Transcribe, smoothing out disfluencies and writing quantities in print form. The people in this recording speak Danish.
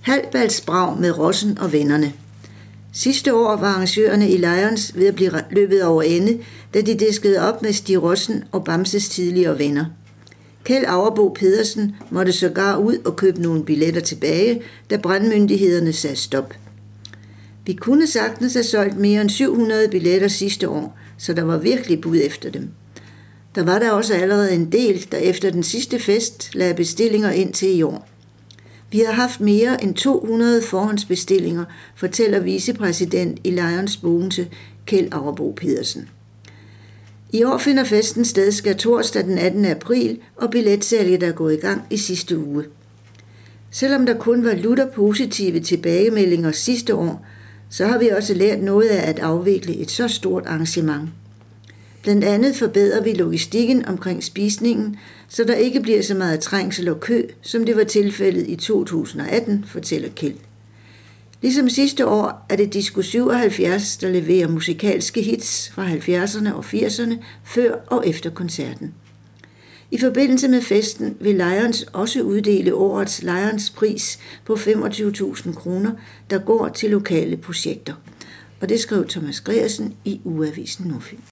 Halbbalsbrag med Rossen og vennerne. Sidste år var arrangørerne i Lions ved at blive løbet over ende, da de diskede op med Stig Rossen og Bamses tidligere venner. Kjeld Auerbo Pedersen måtte sågar ud og købe nogle billetter tilbage, da brandmyndighederne sagde stop. Vi kunne sagtens have solgt mere end 700 billetter sidste år, så der var virkelig bud efter dem. Der var der også allerede en del, der efter den sidste fest lagde bestillinger ind til i år. Vi har haft mere end 200 forhåndsbestillinger, fortæller vicepræsident i Lions Bogense, Kjeld Auerbo Pedersen. I år finder festen sted skærtorsdag den 18. april, og billetsalget er gået i gang i sidste uge. Selvom der kun var lutter positive tilbagemeldinger sidste år, så har vi også lært noget af at afvikle et så stort arrangement. Blandt andet forbedrer vi logistikken omkring spisningen, så der ikke bliver så meget trængsel og kø, som det var tilfældet i 2018, fortæller Kjeld. Ligesom sidste år er det Disco 77, der leverer musikalske hits fra 70'erne og 80'erne før og efter koncerten. I forbindelse med festen vil Lions også uddele årets Lions pris på 25.000 kroner, der går til lokale projekter. Og det skrev Thomas Gregersen i Ugeavisen Nordfyn.